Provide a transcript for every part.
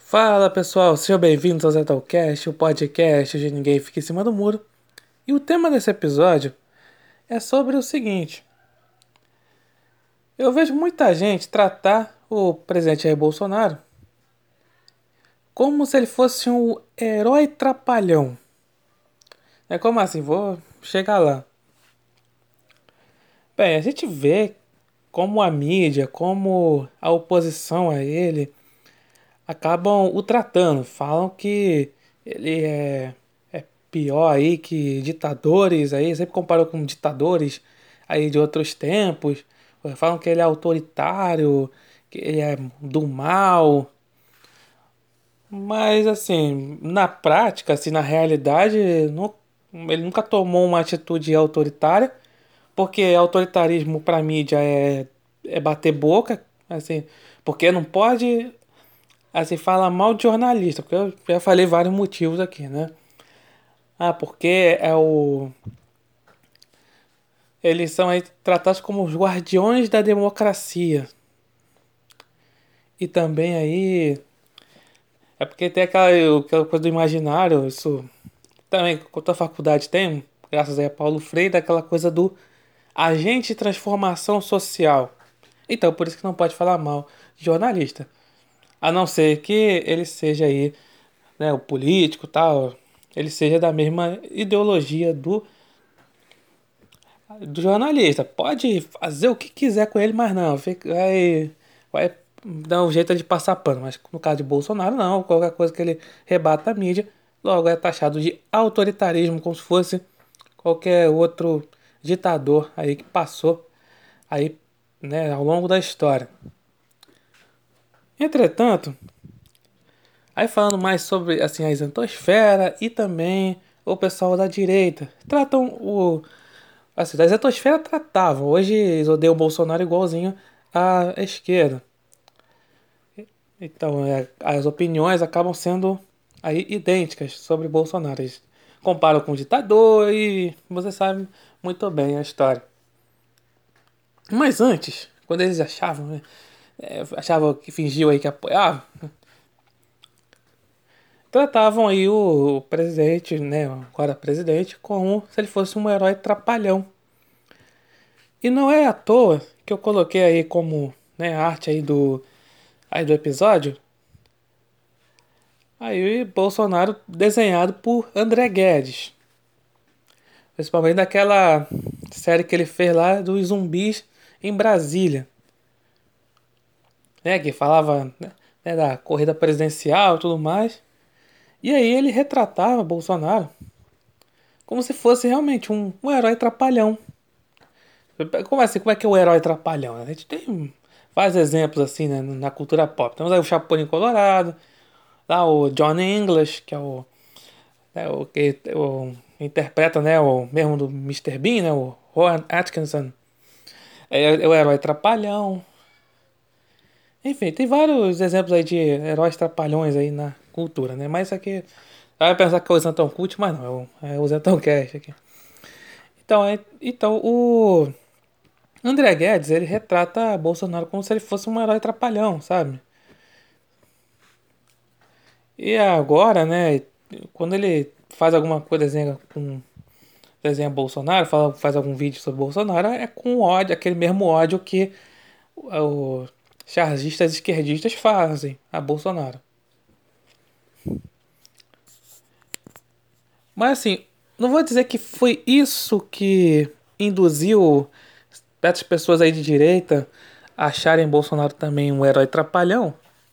Fala pessoal, sejam bem-vindos ao Zetalcast, o podcast onde ninguém fica em cima do muro. E o tema desse episódio é sobre o seguinte: eu vejo muita gente tratar o presidente Jair Bolsonaro como se ele fosse um herói trapalhão. É como assim? Vou chegar lá. Bem, a gente vê como a mídia, como a oposição a ele acabam o tratando. Falam que ele é pior aí que ditadores aí, sempre comparou com ditadores aí de outros tempos. Falam que ele é autoritário, que ele é do mal. Mas assim, na prática, assim, na realidade, ele nunca tomou uma atitude autoritária, porque autoritarismo para mídia é bater boca, assim, porque não pode assim, fala mal de jornalista, porque eu já falei vários motivos aqui, né? Ah, porque eles são aí tratados como os guardiões da democracia. E também aí. É porque tem aquela coisa do imaginário, isso também, quanto a faculdade tem, graças aí a Paulo Freire, aquela coisa do agente de transformação social. Então, por isso que não pode falar mal de jornalista. A não ser que ele seja aí, né, o político e tal, ele seja da mesma ideologia do jornalista. Pode fazer o que quiser com ele, mas não, vai dar um jeito de passar pano. Mas no caso de Bolsonaro, não. Qualquer coisa que ele rebata a mídia, logo é taxado de autoritarismo, como se fosse qualquer outro ditador aí que passou aí, né, ao longo da história. Entretanto, aí falando mais sobre assim a isentosfera e também o pessoal da direita, tratam o assim, da isentosfera tratavam. Hoje eles odeiam o Bolsonaro igualzinho à esquerda. Então, as opiniões acabam sendo aí idênticas sobre Bolsonaro. Eles comparam com o ditador e você sabe muito bem a história. Mas antes, quando eles achavam, né, achavam que fingiam aí que apoiavam, tratavam aí o presidente, né, agora presidente, como se ele fosse um herói trapalhão. E não é à toa que eu coloquei aí como, né, arte aí do episódio. Aí Bolsonaro desenhado por André Guedes. Principalmente daquela série que ele fez lá dos zumbis em Brasília. Né, que falava, né, da corrida presidencial e tudo mais. E aí ele retratava Bolsonaro como se fosse realmente um herói trapalhão. Como assim? Como é que é o herói trapalhão? A gente tem vários exemplos assim, né, na cultura pop. Temos aí o Chapolin Colorado, lá o John English, que é o que interpreta, né, o mesmo do Mister Bean, né, o Rowan Atkinson. É o herói trapalhão. Enfim, tem vários exemplos aí de heróis trapalhões aí na cultura, né? Mas isso aqui. Vai pensar que é o Zantão Cult, mas não, é o Zantão Cast aqui. Então, o André Guedes, ele retrata Bolsonaro como se ele fosse um herói trapalhão, sabe? E agora, né, quando ele faz alguma coisa, desenha Bolsonaro, faz algum vídeo sobre Bolsonaro, é com ódio, aquele mesmo ódio que os chargistas esquerdistas fazem a Bolsonaro. Mas assim, não vou dizer que foi isso que induziu certas pessoas aí de direita a acharem Bolsonaro também um herói trapalhão.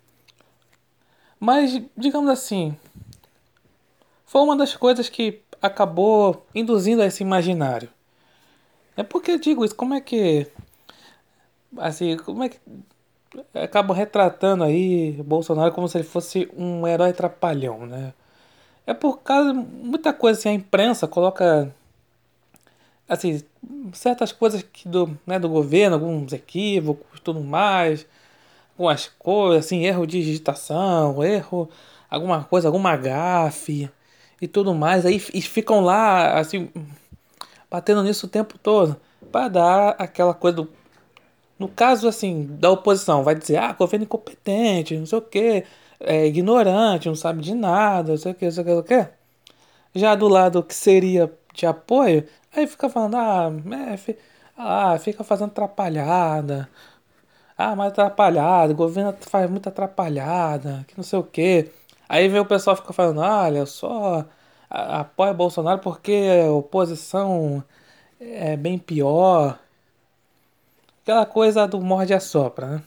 Mas, digamos assim, foi uma das coisas que acabou induzindo a esse imaginário. É porque eu digo isso, como é que. Assim, como é que acabam retratando aí Bolsonaro como se ele fosse um herói trapalhão, né? É por causa de muita coisa assim, a imprensa coloca assim, certas coisas do governo, alguns equívocos, tudo mais, algumas coisas, assim, erro de digitação, alguma coisa, alguma gafe e tudo mais, aí e ficam lá, assim, batendo nisso o tempo todo, para dar aquela coisa no caso, assim, da oposição, vai dizer, governo incompetente, não sei o quê, é ignorante, não sabe de nada, não sei o que, não sei o que, não sei o que. Já do lado que seria de apoio, aí fica falando, fica fazendo atrapalhada. Ah, mas atrapalhada, o governo faz muita atrapalhada, que não sei o quê. Aí vem o pessoal fica falando, olha, só apoia Bolsonaro porque a oposição é bem pior. Aquela coisa do morde e assopra, né?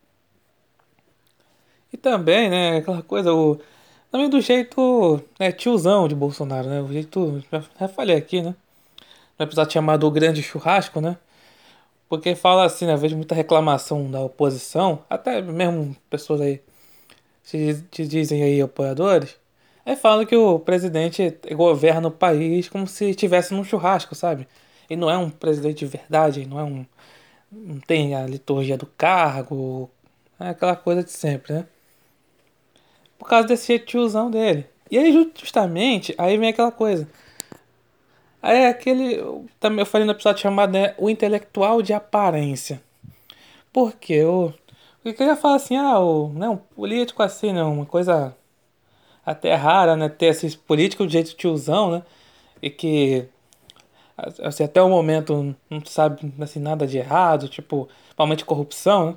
E também, né, aquela coisa, também do jeito, tiozão de Bolsonaro, né? O jeito, já falei aqui, né? No episódio chamado O Grande Churrasco, né? Porque fala assim, né? Eu vejo muita reclamação da oposição, até mesmo pessoas aí te dizem aí apoiadores, aí falam que o presidente governa o país como se estivesse num churrasco, sabe? E não é um presidente de verdade, não é um. Não tem a liturgia do cargo, é aquela coisa de sempre, né? Por causa desse tiozão dele. E aí, justamente, aí vem aquela coisa. Aí é aquele. Também eu falei no episódio chamado, né, O Intelectual de Aparência. Por quê? Porque eu já falo assim, um político assim, né? Uma coisa até é rara, né? Ter esses políticos de jeito tiozão, né? E que assim, até o momento não sabe assim, nada de errado, tipo, principalmente corrupção, né?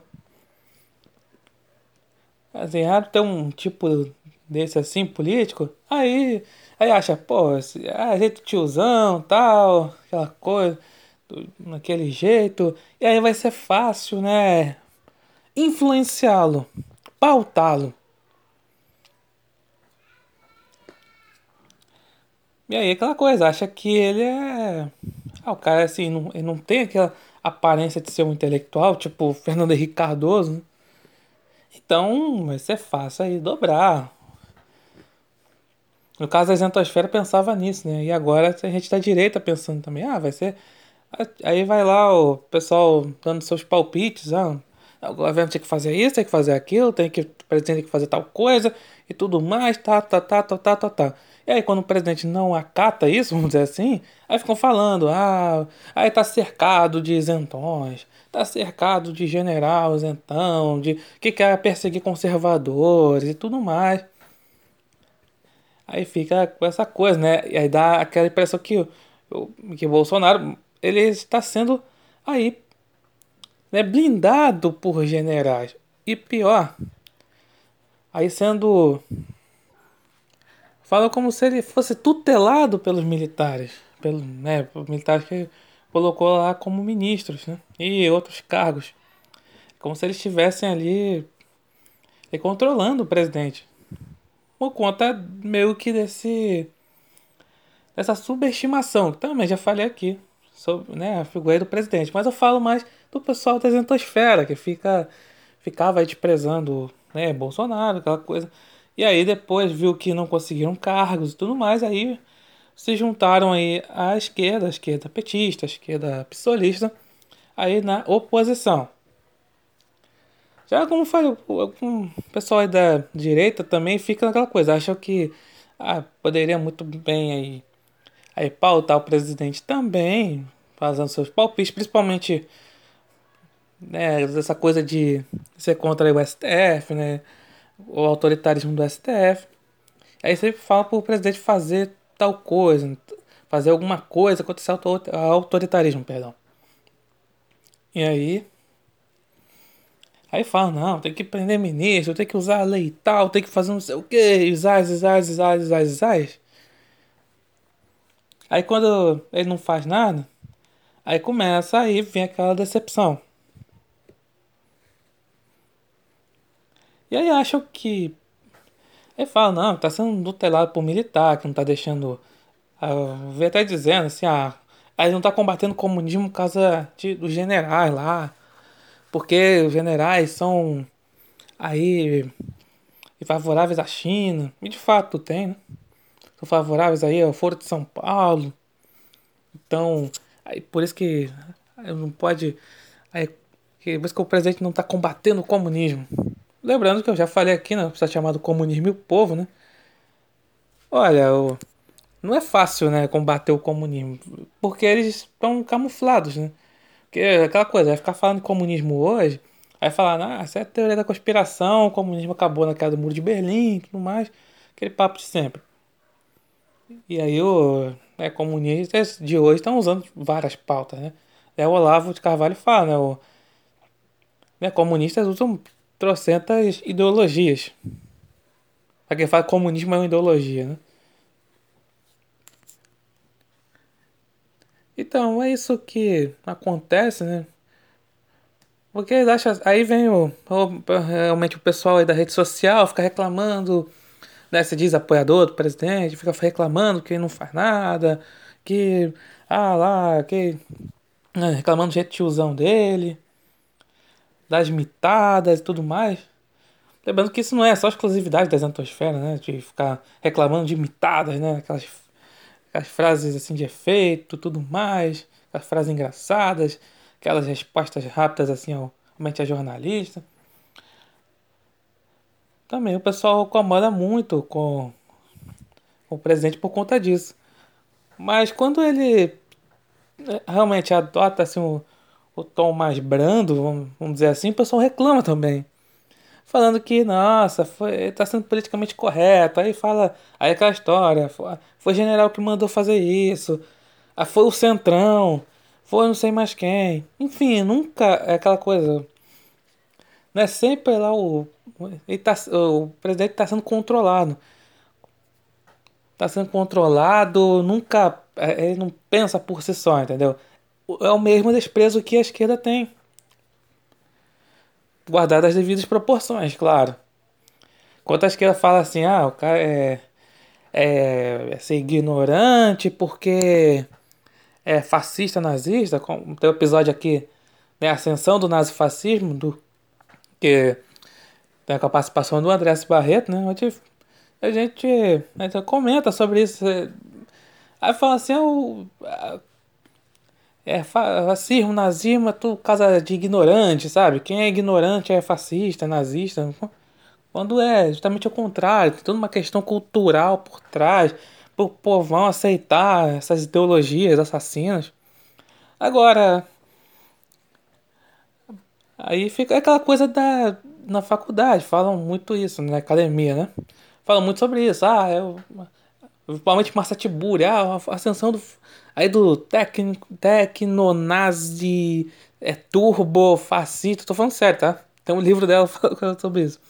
Assim, é raro ter um tipo desse assim, político. Aí acha, pô, jeito tiozão, tal, aquela coisa, naquele jeito. E aí vai ser fácil, né? Influenciá-lo, pautá-lo. E aí aquela coisa, acha que ele é. O cara assim, não, ele não tem aquela aparência de ser um intelectual, tipo Fernando Henrique Cardoso, né? Então vai ser fácil aí dobrar. No caso da isentosfera pensava nisso, né? E agora a gente da direita pensando também, vai ser. Aí vai lá o pessoal dando seus palpites, o governo tem que fazer isso, tem que fazer aquilo, o presidente tem que fazer tal coisa e tudo mais, tá. E aí quando o presidente não acata isso, vamos dizer assim, aí ficam falando, aí tá cercado de isentões, tá cercado de general isentão, de que quer perseguir conservadores e tudo mais. Aí fica com essa coisa, né? E aí dá aquela impressão que o Bolsonaro ele está sendo aí, né, blindado por generais. E pior, aí sendo. Fala como se ele fosse tutelado pelos militares. Pelos militares que colocou lá como ministros, né? E outros cargos. Como se eles estivessem ali controlando o presidente. Por conta meio que dessa subestimação, que também já falei aqui, sobre, né, a figura do presidente. Mas eu falo mais do pessoal da exentosfera, que ficava aí desprezando, né, Bolsonaro, aquela coisa. E aí depois viu que não conseguiram cargos e tudo mais, aí se juntaram aí à esquerda petista, à esquerda psolista, aí na oposição. Já como falei, o pessoal aí da direita também fica naquela coisa, acham que poderia muito bem aí pautar o presidente também, fazendo seus palpites, principalmente, né, essa coisa de ser contra o STF, né, o autoritarismo do STF. Aí sempre fala pro presidente fazer tal coisa, fazer alguma coisa contra esse autoritarismo, perdão. E aí fala, não, tem que prender ministro, tem que usar a lei e tal, tem que fazer não sei o que, isais. Aí quando ele não faz nada, aí começa aí, vem aquela decepção. E aí acham que. Aí fala, não, tá sendo tutelado por militar, que não tá deixando. Vem até dizendo assim, aí não tá combatendo o comunismo por causa dos generais lá. Porque os generais são aí favoráveis à China. E de fato tem, né? São favoráveis aí ao Foro de São Paulo. Então, aí por isso que não pode. Aí, por isso que o presidente não tá combatendo o comunismo. Lembrando que eu já falei aqui, né? Precisa chamar do comunismo e o povo, né? Olha, não é fácil, né, combater o comunismo, porque eles estão camuflados, né? Porque aquela coisa, vai ficar falando de comunismo hoje, Aí falaram, ah, essa é a teoria da conspiração, o comunismo acabou na queda do Muro de Berlim e tudo mais. Aquele papo de sempre. E aí comunistas de hoje estão usando várias pautas, né? O Olavo de Carvalho fala, né? Comunistas usam trocentas ideologias. Pra quem fala que comunismo é uma ideologia, né? Então, é isso que acontece, né? Porque eles acham. Aí vem realmente o pessoal aí da rede social fica reclamando, né? Se diz apoiador do presidente, fica reclamando que ele não faz nada, que. Ah lá, que. Né, reclamando do jeito de tiozão dele, das mitadas e tudo mais. Lembrando que isso não é só exclusividade das antosferas, né? De ficar reclamando de mitadas, né? Aquelas frases assim de efeito, tudo mais, aquelas frases engraçadas, aquelas respostas rápidas assim ao mente a jornalista. Também o pessoal incomoda muito com o presidente por conta disso. Mas quando ele realmente adota assim, o tom mais brando, vamos dizer assim, o pessoal reclama também. Falando que, nossa, tá sendo politicamente correto. Aí fala, aí aquela história, foi o general que mandou fazer isso. Ah, foi o Centrão, foi não sei mais quem. Enfim, nunca é aquela coisa. Não é sempre lá o presidente está sendo controlado. Está sendo controlado, nunca. Ele não pensa por si só, entendeu? É o mesmo desprezo que a esquerda tem. Guardado as devidas proporções, claro. Enquanto a esquerda fala assim, ah, o cara é ser ignorante porque é fascista, nazista, como tem o episódio aqui, né, a ascensão do nazifascismo, que tem com a participação do Andrés Barreto, né, onde a gente comenta sobre isso. Aí fala assim, fascismo, nazismo é tudo causa de ignorante, sabe? Quem é ignorante é fascista, nazista. Quando é justamente o contrário, tem toda uma questão cultural por trás, pro povão aceitar essas ideologias assassinas. Agora, aí fica aquela coisa na faculdade, falam muito isso, né, na academia, né? Falam muito sobre isso. Principalmente Marcia Tiburi, a ascensão do tecnonazi, turbo fascista, tô falando sério, tá? Tem um livro dela falando sobre isso.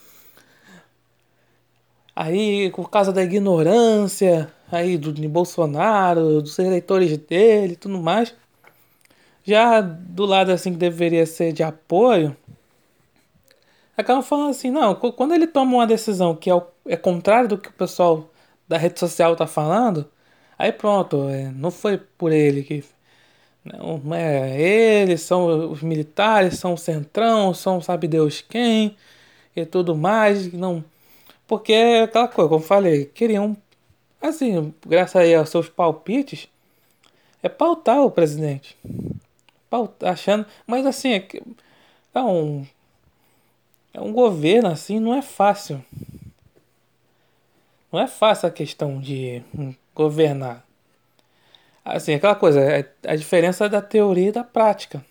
Aí, por causa da ignorância aí de Bolsonaro, dos eleitores dele e tudo mais, já do lado assim que deveria ser de apoio, acabam falando assim, não, quando ele toma uma decisão que é contrário do que o pessoal da rede social tá falando, aí pronto, não foi por ele que. Não é ele, são os militares, são o Centrão, são sabe Deus quem e tudo mais, não. Porque é aquela coisa, como eu falei, queriam, assim, graças aí aos seus palpites, pautar o presidente. Achando. Mas assim, é um, é um governo assim, não é fácil. Não é fácil a questão de governar. Assim, aquela coisa, a diferença da teoria e da prática.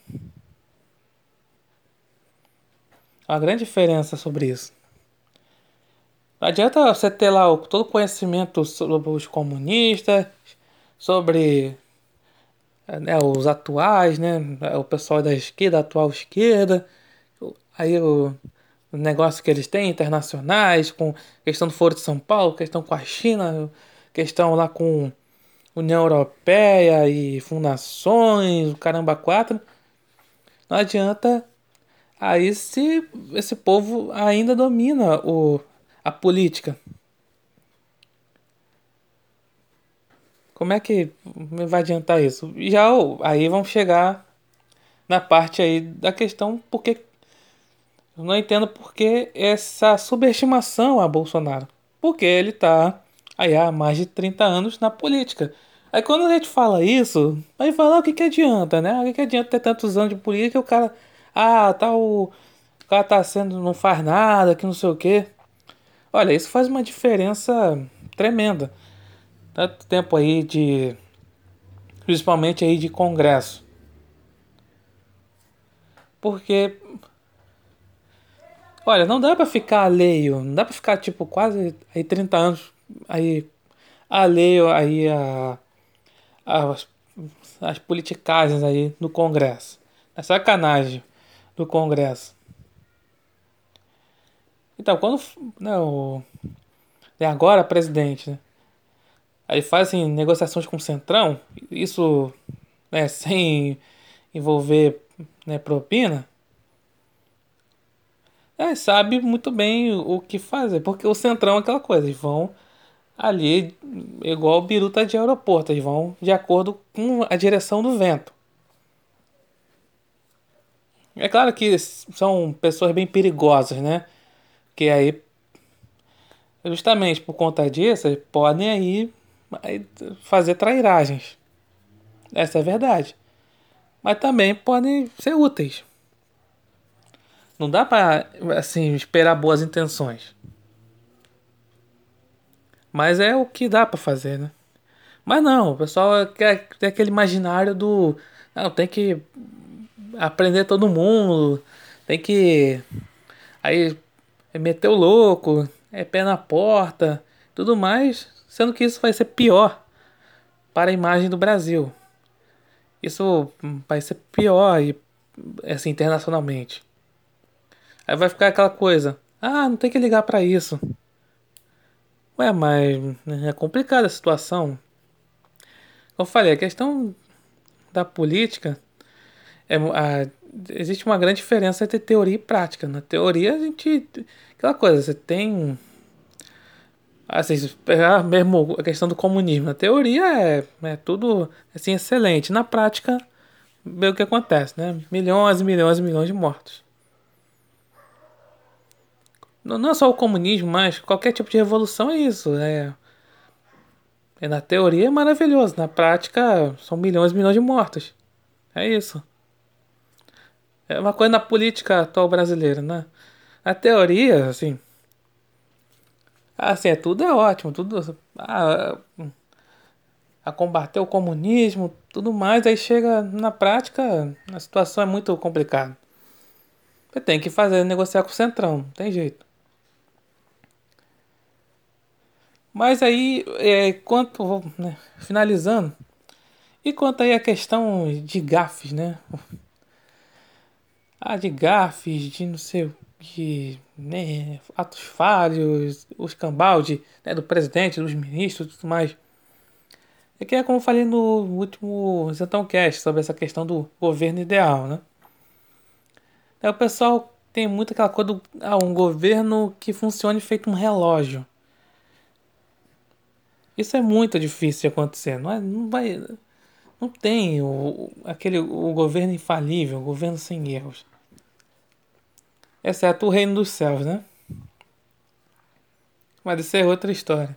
Há uma grande diferença sobre isso. Não adianta você ter lá todo o conhecimento sobre os comunistas, sobre os atuais, né? O pessoal da esquerda, a atual esquerda. Aí o negócio que eles têm internacionais, com questão do Foro de São Paulo, questão com a China, questão lá com União Europeia e fundações, o caramba quatro. Não adianta. Aí se esse povo ainda domina a política. Como é que vai adiantar isso? Aí vamos chegar na parte aí da questão porque eu não entendo por que essa subestimação a Bolsonaro. Porque ele tá aí há mais de 30 anos na política. Aí quando a gente fala isso, aí fala, o que que adianta, né? O que que adianta ter tantos anos de política e o cara, o cara tá sendo, não faz nada, que não sei o quê. Olha, isso faz uma diferença tremenda. Tanto tempo aí principalmente aí de congresso. Porque Olha, não dá pra ficar alheio, não dá pra ficar tipo quase aí 30 anos aí alheio aí as, as politicagens aí no Congresso. É sacanagem do Congresso. Então, quando né, agora presidente, né, aí fazem negociações com o Centrão, isso né, sem envolver né, propina, sabe muito bem o que fazer, porque o Centrão é aquela coisa, eles vão ali igual biruta de aeroporto, eles vão de acordo com a direção do vento. É claro que são pessoas bem perigosas, né? Que aí, justamente por conta disso, eles podem aí fazer trairagens. Essa é a verdade. Mas também podem ser úteis. Não dá pra, assim, esperar boas intenções. Mas é o que dá pra fazer, né? Mas não, o pessoal quer ter aquele imaginário do. Não, tem que aprender todo mundo, tem que. Aí meter o louco, é pé na porta, tudo mais, sendo que isso vai ser pior para a imagem do Brasil. Isso vai ser pior e assim internacionalmente. Aí vai ficar aquela coisa, não tem que ligar para isso. Ué, mas é complicada a situação. Como eu falei, a questão da política existe uma grande diferença entre teoria e prática. Na teoria a gente aquela coisa, você tem assim, se pegar mesmo a questão do comunismo, na teoria é tudo assim excelente, na prática vê o que acontece, né? Milhões e milhões e milhões de mortos. Não é só o comunismo, mas qualquer tipo de revolução é isso. Na teoria é maravilhoso, na prática são milhões e milhões de mortos. É isso. É uma coisa na política atual brasileira, né? A teoria, assim, tudo é ótimo, tudo a combater o comunismo, tudo mais, aí chega na prática, a situação é muito complicada. Você tem que fazer negociar com o Centrão, não tem jeito. Mas aí, quanto, né, finalizando, e quanto aí a questão de gafes, né? De gafes, de não sei o que, né? Atos falhos, o escambau né, do presidente, dos ministros e tudo mais. É que é como eu falei no último Zentão Cast sobre essa questão do governo ideal, né? Aí o pessoal tem muito aquela coisa do um governo que funcione feito um relógio. Isso é muito difícil de acontecer, não vai, não tem o governo infalível, o governo sem erros. Exceto o reino dos céus, né? Mas isso é outra história.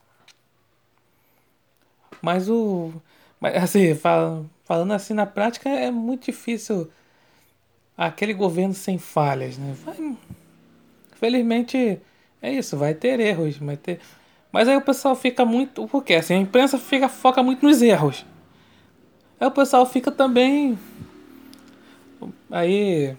Mas mas assim, falando assim na prática é muito difícil aquele governo sem falhas, né? Felizmente é isso, vai ter erros, vai ter. Mas aí o pessoal fica muito. Por quê? Assim, a imprensa foca muito nos erros. Aí o pessoal fica também. Aí,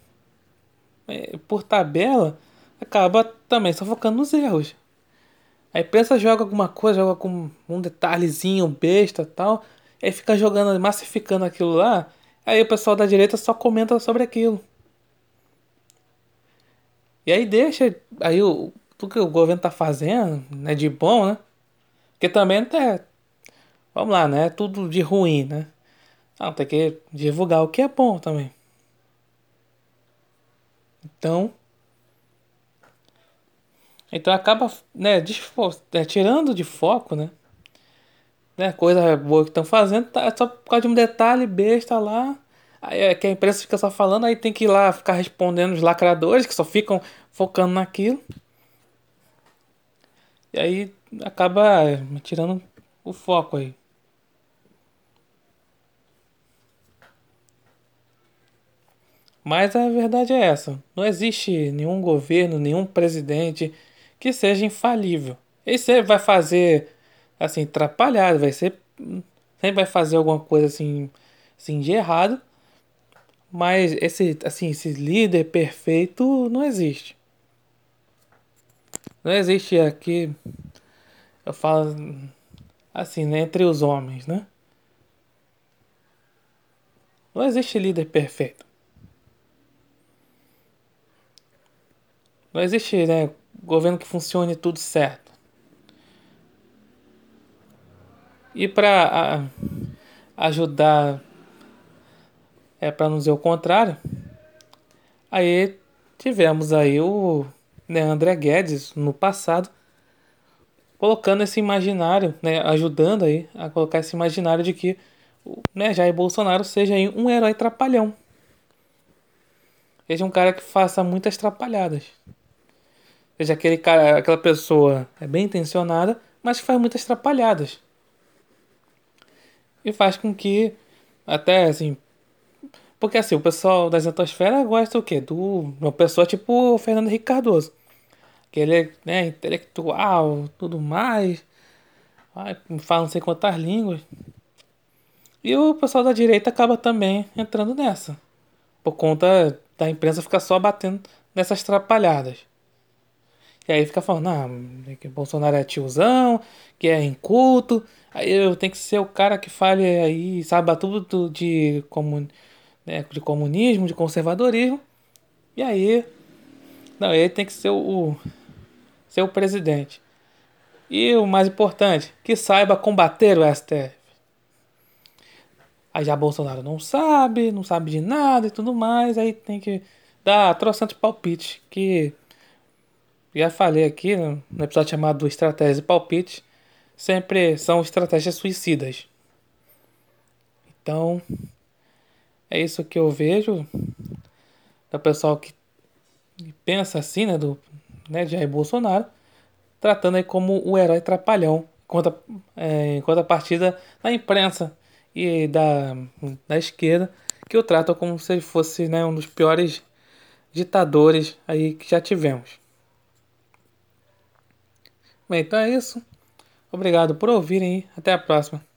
por tabela, acaba também só focando nos erros. A imprensa joga alguma coisa, joga com um detalhezinho besta e tal. Aí fica jogando, massificando aquilo lá. Aí o pessoal da direita só comenta sobre aquilo. E aí deixa. Aí tudo que o governo tá fazendo, né, de bom, né? Porque também tá. Vamos lá, né? Tudo de ruim, né? Não, tem que divulgar o que é bom também. Então, então acaba, né, tirando de foco, né, coisa boa que estão fazendo, tá, é só por causa de um detalhe besta lá. Aí é que a imprensa fica só falando, aí tem que ir lá ficar respondendo os lacradores que só ficam focando naquilo. E aí acaba tirando o foco aí. Mas a verdade é essa: não existe nenhum governo, nenhum presidente que seja infalível. Ele sempre vai fazer assim, atrapalhado, vai ser. Sempre vai fazer alguma coisa assim de errado. Mas esse líder perfeito não existe. Não existe aqui, eu falo assim, né, entre os homens, né? Não existe líder perfeito. Não existe, né, governo que funcione tudo certo. E para ajudar, para não dizer o contrário, aí tivemos aí o, né, André Guedes no passado colocando esse imaginário, né, ajudando aí a colocar esse imaginário de que, né, Jair Bolsonaro seja aí um herói trapalhão, seja um cara que faça muitas trapalhadas, seja aquele cara, aquela pessoa bem intencionada, mas que faz muitas trapalhadas e faz com que até assim, porque assim o pessoal da Zetosfera gosta o quê? Do uma pessoa tipo o Fernando Henrique Cardoso, que ele é, né, intelectual, tudo mais, fala não sei quantas línguas. E o pessoal da direita acaba também entrando nessa, por conta da imprensa ficar só batendo nessas trapalhadas. E aí fica falando, que Bolsonaro é tiozão, que é inculto, aí eu tenho que ser o cara que fale aí, saiba tudo de comunismo, de conservadorismo, e aí, não, ele tem que ser ser o presidente. E o mais importante, que saiba combater o STF. Aí já Bolsonaro não sabe de nada e tudo mais, aí tem que dar trocentos palpites, que já falei aqui no episódio chamado Estratégia e Palpite, sempre são estratégias suicidas. Então, é isso que eu vejo do pessoal que pensa assim, né, de Jair Bolsonaro, tratando aí como o herói trapalhão, enquanto a partida da imprensa e da esquerda, que o tratam como se ele fosse, né, um dos piores ditadores aí que já tivemos. Bem, então é isso. Obrigado por ouvirem e até a próxima.